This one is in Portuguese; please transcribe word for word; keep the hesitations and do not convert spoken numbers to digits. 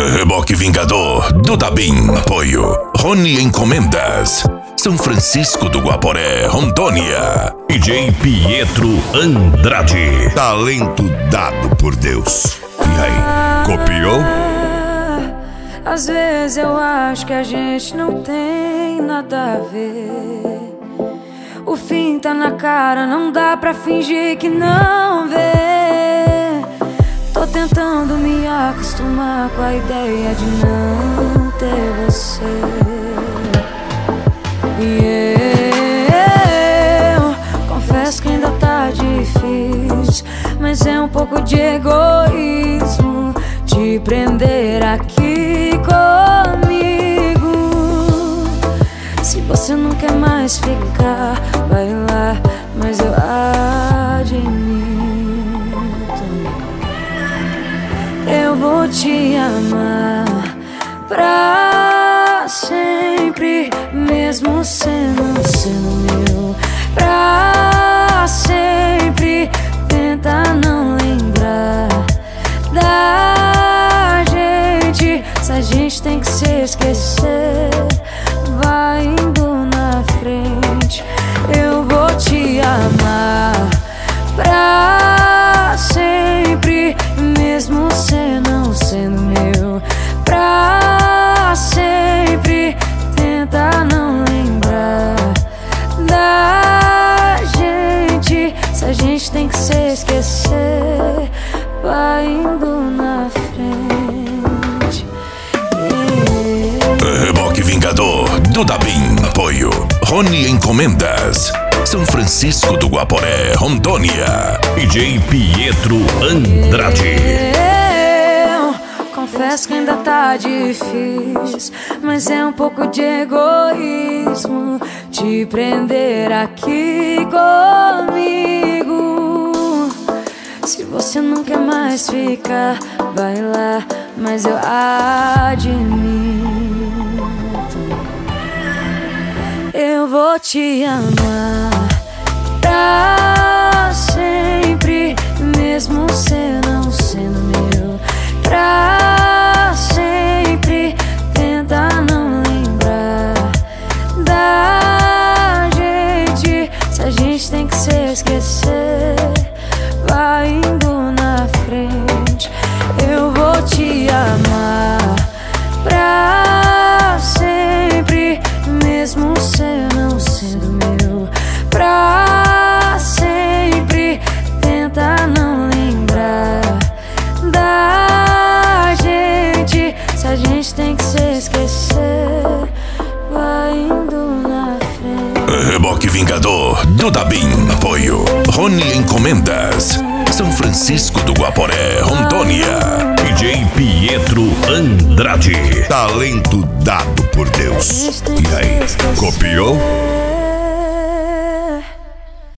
Reboque Vingador, Duda Bin, apoio. Rony Encomendas, São Francisco do Guaporé, Rondônia. D J Pietro Andrade. Talento dado por Deus. E aí, copiou? Às vezes eu acho que a gente não tem nada a ver. O fim tá na cara, não dá pra fingir que não vê. Tô tentando me acostumar com a ideia de não ter você. E eu confesso que ainda tá difícil, mas é um pouco de egoísmo te prender aqui comigo. Se você não quer mais ficar, vai lá, mas eu admito. Eu vou te amar pra sempre, mesmo sendo sendo meu. Pra sempre, tenta não lembrar da gente. Se a gente tem que se esquecer, vai indo na frente. Eu vou te amar pra sempre, mesmo você não sendo meu. Pra sempre, tenta não lembrar da gente. Se a gente tem que se esquecer, vai indo na frente. Yeah. Reboque Vingador, Duda Bin, apoio. Rony Encomendas, São Francisco do Guaporé, Rondônia. D J Pietro Andrade. Eu confesso que ainda tá difícil, mas é um pouco de egoísmo te prender aqui comigo. Se você não quer mais ficar, vai lá, mas eu admito. Eu vou te amar pra sempre, mesmo você não sendo meu. Pra sempre, tenta não lembrar da gente. Se a gente tem que se esquecer, vai indo na frente. Eu vou te amar pra sempre, mesmo você não sendo meu. Pra sempre, tenta não lembrar da gente. Se a gente tem que se esquecer, vai indo na frente. Reboque Vingador, Duda Bin, apoio. Rony Encomendas, São Francisco do Guaporé, Rondônia. D J Pietro Andrade. Talento dado por Deus. E aí, copiou?